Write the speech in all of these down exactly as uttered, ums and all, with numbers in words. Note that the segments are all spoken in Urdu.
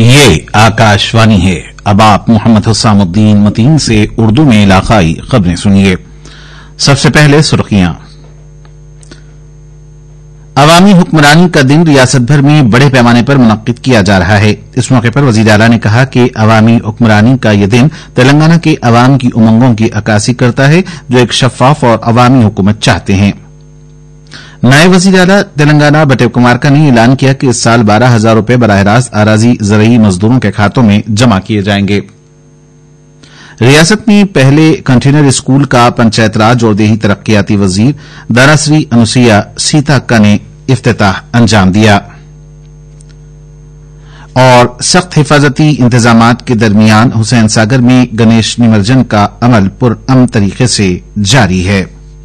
یہ آکاشوانی ہے۔ اب آپ محمد حسام الدین متین سے اردو میں علاقائی خبریں سنیے۔ سب سے پہلے سرخیاں۔ عوامی حکمرانی کا دن ریاست بھر میں بڑے پیمانے پر منعقد کیا جا رہا ہے۔ اس موقع پر وزیر اعلیٰ نے کہا کہ عوامی حکمرانی کا یہ دن تلنگانہ کے عوام کی امنگوں کی عکاسی کرتا ہے جو ایک شفاف اور عوامی حکومت چاہتے ہیں۔ نائب وزیر اعلیٰ تلنگانہ بٹے کمارکا نے اعلان کیا کہ اس سال بارہ ہزار روپے براہ راست اراضی زرعی مزدوروں کے کھاتوں میں جمع کیے جائیں گے۔ ریاست میں پہلے کنٹینر اسکول کا پنچایت راج اور دیہی ترقیاتی وزیر داراسری انوسیا سیتا نے افتتاح انجام دیا اور سخت حفاظتی انتظامات کے درمیان حسین ساگر میں گنیش نمرجن کا عمل پرامن طریقے سے جاری ہے۔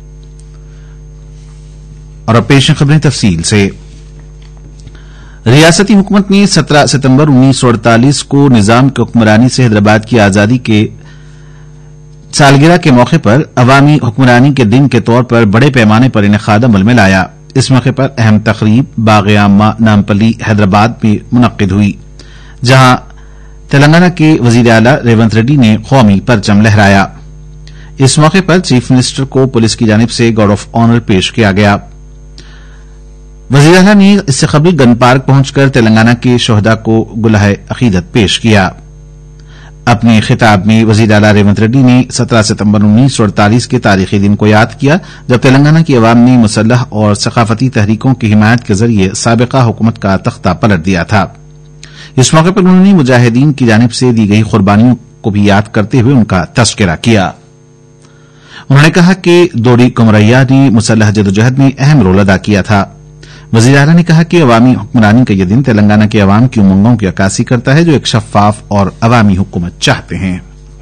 اور اب پیش خبریں تفصیل سے۔ ریاستی حکومت نے سترہ ستمبر انیس سو اڑتالیس کو نظام کی حکمرانی سے حیدرآباد کی آزادی کے سالگرہ کے موقع پر عوامی حکمرانی کے دن کے طور پر بڑے پیمانے پر انعقاد عمل میں لایا۔ اس موقع پر اہم تقریب باغ عامہ نامپلی حیدرآباد میں منعقد ہوئی، جہاں تلنگانہ کے وزیر اعلیٰ ریونت ریڈی نے قومی پرچم لہرایا۔ اس موقع پر چیف منسٹر کو پولیس کی جانب سے گارڈ آف آنر پیش کیا گیا۔ وزیر اعلیٰ نے اس سے قبل گن پارک پہنچ کر تلنگانہ کے شہداء کو گلہائے عقیدت پیش کیا۔ اپنے خطاب میں وزیر اعلیٰ ریونت ریڈی نے سترہ ستمبر انیس سو اڑتالیس کے تاریخی دن کو یاد کیا جب تلنگانہ کی عوام نے مسلح اور ثقافتی تحریکوں کی حمایت کے ذریعے سابقہ حکومت کا تختہ پلٹ دیا تھا۔ اس موقع پر انہوں نے مجاہدین کی جانب سے دی گئی قربانیوں کو بھی یاد کرتے ہوئے ان کا تذکرہ کیا۔ انہوں نے کہا کہ دوری کمریا نے مسلح جدوجہد میں اہم رول ادا کیا تھا۔ وزیر اعلیٰ نے کہا کہ عوامی حکمرانی کا یہ دن تلنگانہ کے عوام کی امنگوں کی عکاسی کرتا ہے جو ایک شفاف اور عوامی حکومت چاہتے ہیں۔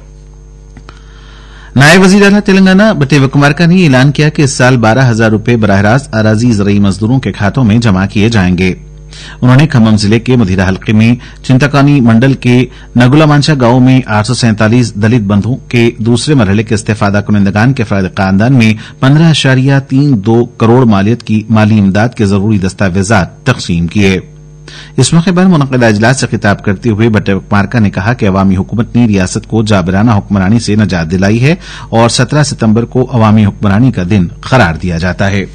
نائب وزیر اعلیٰ تلنگانہ بٹے کمارکا نے اعلان کیا کہ اس سال بارہ ہزار روپے براہ راست اراضی زرعی مزدوروں کے کھاتوں میں جمع کیے جائیں گے۔ انہوں نے کھمم ضلع کے مدھیرا حلقے میں چنتاکانی منڈل کے نگولا مانچا گاؤں میں آٹھ سو سینتالیس دلت بندھوں کے دوسرے مرحلے کے استفادہ کنندگان کے فرد خاندان میں پندرہ اشاریہ تین دو کروڑ مالیت کی مالی امداد کے ضروری دستاویزات تقسیم کیے۔ اس موقع پر منعقدہ اجلاس سے خطاب کرتے ہوئے بٹے کمارکا نے کہا کہ عوامی حکومت نے ریاست کو جابرانہ حکمرانی سے نجات دلائی ہے اور سترہ ستمبر کو عوامی حکمرانی کا دن قرار دیا جاتا ہے۔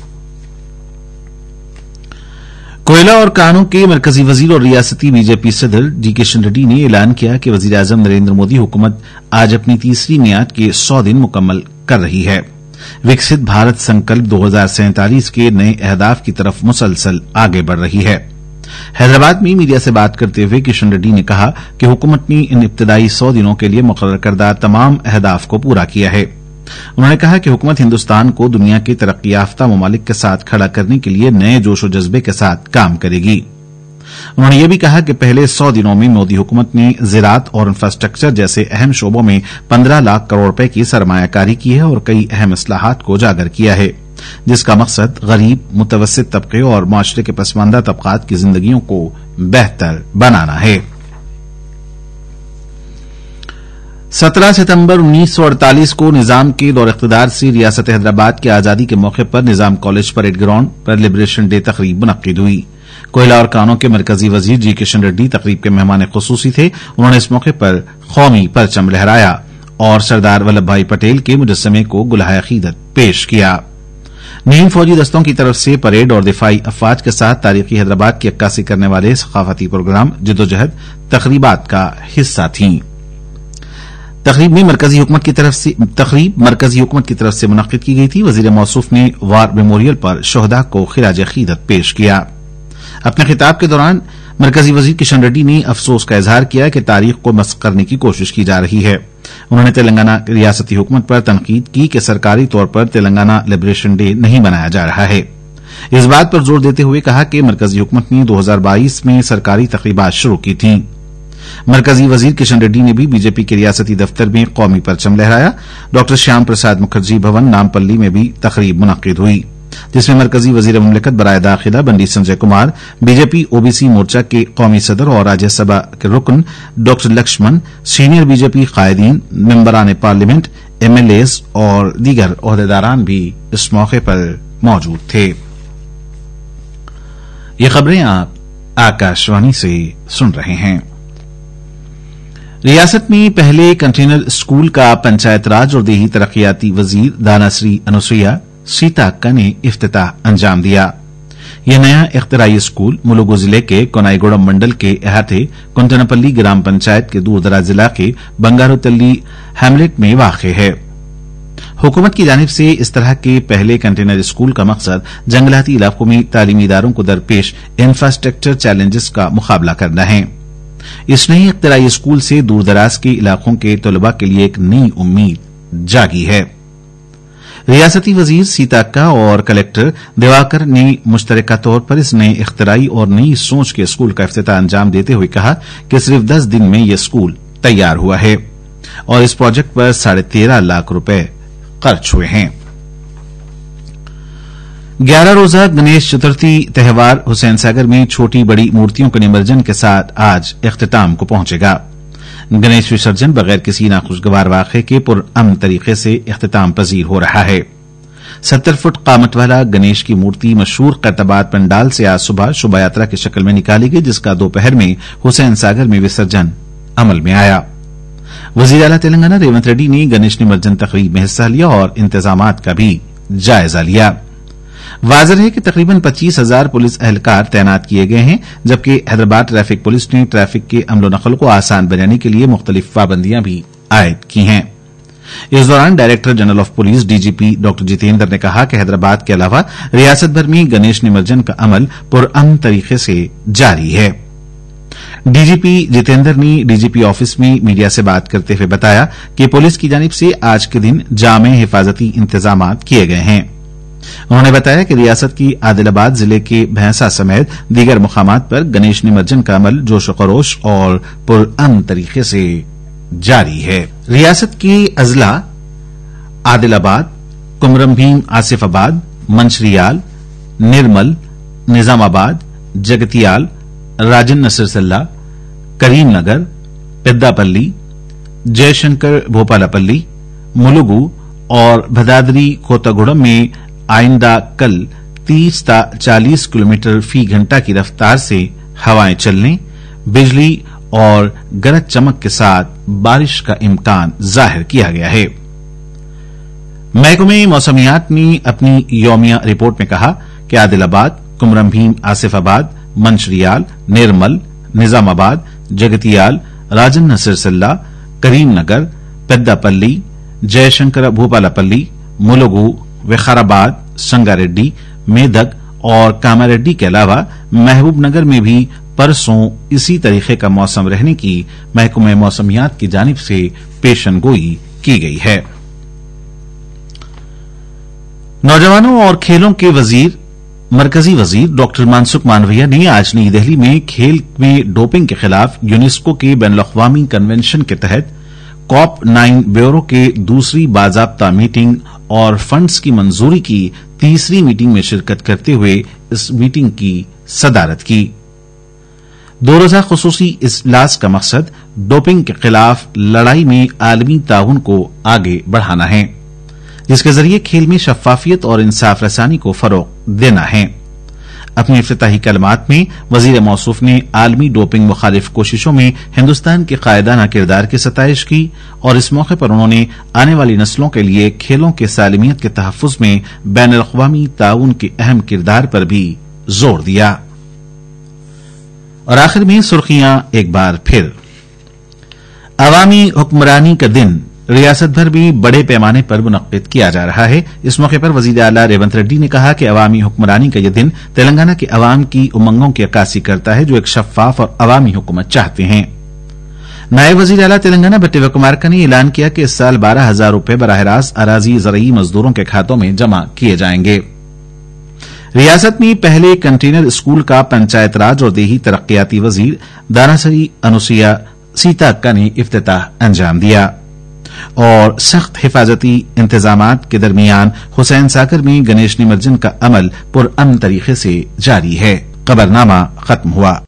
کوئلہ اور کانوں کے مرکزی وزیر اور ریاستی بی جے پی صدر جی کشن ریڈی نے اعلان کیا کہ وزیر اعظم نریندر مودی حکومت آج اپنی تیسری میعاد کے سو دن مکمل کر رہی ہے۔ وکست بھارت سنکلپ دو ہزار سینتالیس کے نئے اہداف کی طرف مسلسل آگے بڑھ رہی ہے۔ حیدرآباد میں میڈیا سے بات کرتے ہوئے کشن ریڈی نے کہا کہ حکومت نے ان ابتدائی سو دنوں کے لیے مقرر کردہ تمام اہداف کو پورا کیا ہے۔ انہوں نے کہا کہ حکومت ہندوستان کو دنیا کے ترقی یافتہ ممالک کے ساتھ کھڑا کرنے کے لیے نئے جوش و جذبے کے ساتھ کام کرے گی۔ انہوں نے یہ بھی کہا کہ پہلے سو دنوں میں مودی حکومت نے زراعت اور انفراسٹرکچر جیسے اہم شعبوں میں پندرہ لاکھ کروڑ روپے کی سرمایہ کاری کی ہے اور کئی اہم اصلاحات کو اجاگر کیا ہے جس کا مقصد غریب، متوسط طبقے اور معاشرے کے پسماندہ طبقات کی زندگیوں کو بہتر بنانا ہے۔ سترہ ستمبر انیس سو اڑتالیس کو نظام کے دور اقتدار سے ریاست حیدرآباد کی آزادی کے موقع پر نظام کالج پریڈ گراؤنڈ پر لبریشن ڈے تقریب منعقد ہوئی۔ کوئلہ اور کانوں کے مرکزی وزیر جی کشن ریڈی تقریب کے مہمان خصوصی تھے۔ انہوں نے اس موقع پر قومی پرچم لہرایا اور سردار ولبھ بھائی پٹیل کے مجسمے کو گلہائے عقیدت پیش کیا۔ نیم فوجی دستوں کی طرف سے پریڈ اور دفاعی افواج کے ساتھ تاریخی حیدرآباد کی عکاسی کرنے والے ثقافتی پروگرام جدوجہد تقریبات کا حصہ تھیں۔ تقریب میں مرکزی حکومت کی طرف سے تقریب مرکزی حکومت کی طرف سے منعقد کی گئی تھی۔ وزیر موصوف نے وار میموریل پر شہداء کو خراج عقیدت پیش کیا۔ اپنے خطاب کے دوران مرکزی وزیر کشن ریڈی نے افسوس کا اظہار کیا کہ تاریخ کو مسخ کرنے کی کوشش کی جا رہی ہے۔ انہوں نے تلنگانہ ریاستی حکومت پر تنقید کی کہ سرکاری طور پر تلنگانہ لبریشن ڈے نہیں منایا جا رہا ہے۔ اس بات پر زور دیتے ہوئے کہا کہ مرکزی حکومت نے دو ہزار بائیس میں سرکاری تقریبات شروع کی تھیں۔ مرکزی وزیر کشن ریڈی نے بھی بی جے پی کے ریاستی دفتر میں قومی پرچم لہرایا۔ ڈاکٹر شیام پرساد مکھرجی بھون نامپلی میں بھی تقریب منعقد ہوئی جس میں مرکزی وزیر مملکت برائے داخلہ Bandi Sanjay Kumar, B J P O B C Morcha کے قومی صدر اور راجیہ سبھا کے رکن doctor Laxman, senior B J P قائدین، ممبران پارلیمنٹ، ایم ایل ایز اور دیگر عہدیداران بھی اس موقع پر موجود تھے۔ یہ خبریں آپ آکاشوانی سے سن رہے ہیں۔ रियासत में पहले कंटेनर स्कूल का पंचायत राज और देही तरक्याती वजीर दानाश्री अनुसुईया सीता अक्का ने इफ्तिताह अंजाम दिया। यह नया इख्तिराई स्कूल मुलुगु जिले के कोनाईगुड़म मंडल के अहाते कुंटनपल्ली ग्राम पंचायत के दूरदराज इलाके बंगारुतल्ली हैमलेट में वाक़े है। हुकूमत की जानिब से इस तरह के पहले कंटेनर स्कूल का मकसद जंगलाती इलाकों में तालीमी इदारों को दरपेश इंफ्रास्ट्रक्चर चैलेंजेस का मुकाबला करना है। इस नई इख्तिराई स्कूल से दूरदराज के इलाकों के तलबा के लिए एक नई उम्मीद जागी है। रियासती वजीर सीता अक्का और कलेक्टर दिवाकर ने मुश्तरका तौर पर इस नए इख्तिराई और नई सोच के स्कूल का इफ्तिताह अंजाम देते हुए कहा कि सिर्फ दस दिन में यह स्कूल तैयार हुआ है और इस प्रोजेक्ट पर साढ़े तेरह लाख रुपए खर्च हुए हैं। ग्यारह रोजा गणेश चतुर्थी त्यौहार हुसैन सागर में छोटी बड़ी मूर्तियों के निमज्जन के साथ आज इख्तिताम को पहुंचेगा। गणेश विसर्जन बगैर किसी नाखुशगवार वाक़े के पुरअमन तरीके से इख्तिताम पजीर हो रहा है। सत्तर फुट कामत वाला गणेश की मूर्ति मशहूर कैरताबाद पंडाल से आज सुबह शोभा यात्रा की शक्ल में निकाली गई, जिसका दोपहर में हुसैन सागर में विसर्जन अमल में आया। वजीर आला तेलंगाना रेवंत रेड्डी ने गणेश निमज्जन तकरीब में हिस्सा लिया और इंतजामात का भी जायजा लिया। वाज़ेह है कि तकरीबन पच्चीस हजार पुलिस एहलकार तैनात किए गए हैं, जबकि हैदराबाद ट्रैफिक पुलिस ने ट्रैफिक के अमलो नकल को आसान बनाने के लिए मुख्तलिफ पाबंदियां भी आयद की हैं। इस दौरान director general of police DGP doctor Jitendra ने कहा कि हैदराबाद के अलावा रियासत भर में गणेश निमज्जन का अमल पुरअमन तरीके से जारी है। डीजीपी जितेंद्र ने डीजीपी ऑफिस में मीडिया से बात करते हुए बताया कि पुलिस की जानिब से आज के दिन जामे हिफाजती इंतजाम किए गए हैं। उन्होंने बताया कि रियासत की आदिलाबाद जिले के भैंसा समेत दीगर मुकामात पर गणेश निमज्जन का अमल जोश खरोश और पुरअमन तरीके से जारी है। रियासत के अजला आदिलाबाद, कुमरम भीम आसिफाबाद, मंशरियाल, निर्मल, निजामाबाद, जगतियाल, राजन नसरसल्ला, करीमनगर, पेद्दापल्ली, जयशंकर भोपालापल्ली, मुलुगु और भदादरी कोतागुड़म में आइंदा कल तीस ता चालीस किलोमीटर फी घंटा की रफ्तार से हवाएं चलने, बिजली और गरज चमक के साथ बारिश का इम्कान जाहिर किया गया है। महकमे मौसमियात ने अपनी यौमिया रिपोर्ट में कहा कि आदिलाबाद, कुमरम भीम आसिफाबाद, मंशरियाल, निर्मल, निजामाबाद, जगतियाल, राजन नसरसल्ला, करीमनगर, पेद्दापल्ली, जयशंकर भूपालापल्ली, मुलुगु, विकाराबाद, संगारेड्डी, मेदक और कामारेड्डी के अलावा महबूबनगर में भी परसों इसी तरीके का मौसम रहने की महकमे मौसमियात की जानिब से पेशनगोई की गई है। नौजवानों और खेलों के वजीर मरकजी वजीर डॉक्टर मनसुख मांडविया ने आज नई दिल्ली में खेल में डोपिंग के खिलाफ यूनेस्को के बैनुल-अक़वामी कन्वेंशन के तहत कॉप नाइन ब्यूरो के दूसरी बाज़ाब्ता मीटिंग और फंड्स की मंजूरी की तीसरी मीटिंग में शिरकत करते हुए इस मीटिंग की सदारत की। दो रोजा खुसूसी इजलास का मकसद डोपिंग के खिलाफ लड़ाई में आलमी ताउन को आगे बढ़ाना है, जिसके जरिए खेल में शफाफियत और इंसाफ रसानी को फरोग देना है। अपने इफ्तिताही कलमात में वजीर मौसूफ ने आलमी डोपिंग मुखालिफ कोशिशों में हिंदुस्तान के कायदाना किरदार की सताइश की और इस मौके पर उन्होंने आने वाली नस्लों के लिए खेलों के सालिमियत के तहफ्फुज में बैनुल-अक़वामी ताउन के अहम किरदार पर भी जोर दिया। और आखिर में सुर्खियां एक बार फिर। अवामी हुक्मरानी का दिन रियासत भर में बड़े पैमाने पर मुनक्किद किया जा रहा है। इस मौके पर वजीर आला रेवंत रेड्डी ने कहा कि अवामी हुक्मरानी का यह दिन तेलंगाना के अवाम की उमंगों की अक्कासी करता है, जो एक शफाफ और अवामी हुकूमत चाहते हैं। नायब वजीर आला तेलंगाना भट्टी विक्रमार्का ने ऐलान किया कि इस साल बारह हजार रूपये बराह रास्त अराजी ज़रई मजदूरों के खातों में जमा किए जाएंगे। रियासत में पहले कंटेनर स्कूल का पंचायत राज और देही तरक्याती वजीर दानाश्री अनुसुईया सीता अक्का ने इफ्तिताह अंजाम दिया। और सख्त हिफाजती इंतजामात के दरमियान हुसैन सागर में गणेश निमज्जन का अमल पुरअमन तरीके से जारी है। खबरनामा खत्म हुआ।